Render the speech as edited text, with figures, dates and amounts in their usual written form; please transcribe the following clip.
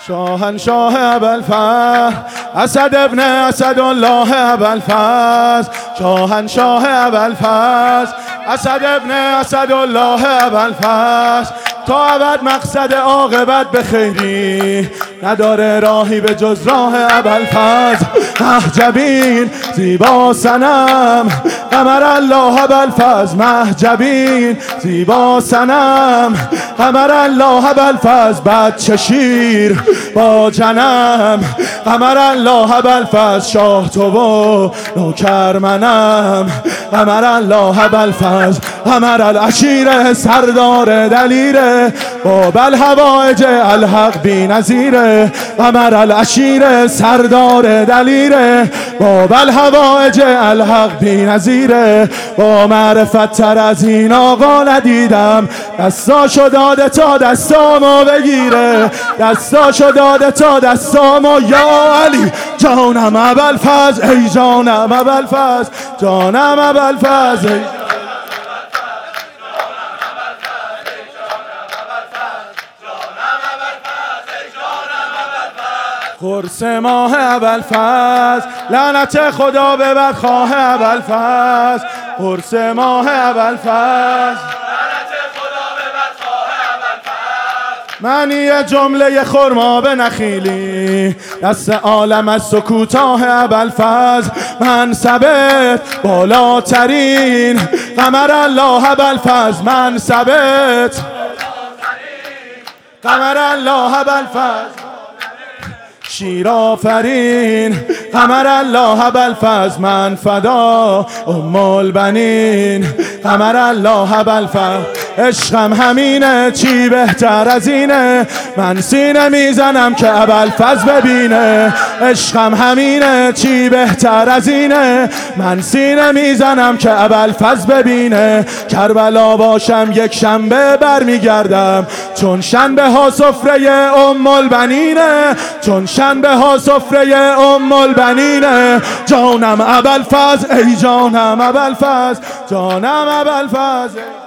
شاهنشاه ابوالفضل اسد ابن اسدالله ابوالفضل شاهنشاه ابوالفضل اسد ابن اسدالله ابوالفضل تا ابد مقصد عاقبت به خیری نداره راهی به جز راه ابوالفضل محجبین زیبا صنم قمر الله ابوالفضل محجبین زیبا صنم قمر الله ابوالفضل بچه شیر با جنم قمر الله ابوالفضل شاه تو و نوکر منم قمر الله ابوالفضل قمر العشیر سردار دلیره باب الهوایج الحق بی نظیره قمر العشیر سردار دلیره باب الهوایج الحق بی نظیره با معرفت تر از این آقا ندیدم دستاشو داده تا دستامو بگیره دستاشو داده تا دستامو یا علی جانم ابوالفضل ای جانم ابوالفضل جانم ابوالفضل قرص ماه ابوالفضل لعنت خدا ببر خواه ابوالفضل قرص ماه ابوالفضل معنی جمله خرما به نخیلی دست عالم از سکوتاه ابوالفضل منصبت بالاترین قمر الله ابوالفضل منصبت قمر الله ابوالفضل شیرآفرین قمر الله ابوالفضل من فدا ام البنین قمر الله ابوالفضل عشقم همینه چی بهتر از اینه من سینه میزنم که ابوالفضل ببینه عشقم همینه چی بهتر از اینه من سینه میزنم که ابوالفضل ببینه کربلا باشم یک شنبه برمیگردم چون شنبه ها سفره ام البنینه چون شنبه ها سفره ام البنینه جانم ابوالفضل ای جانم ابوالفضل جانم ابوالفضل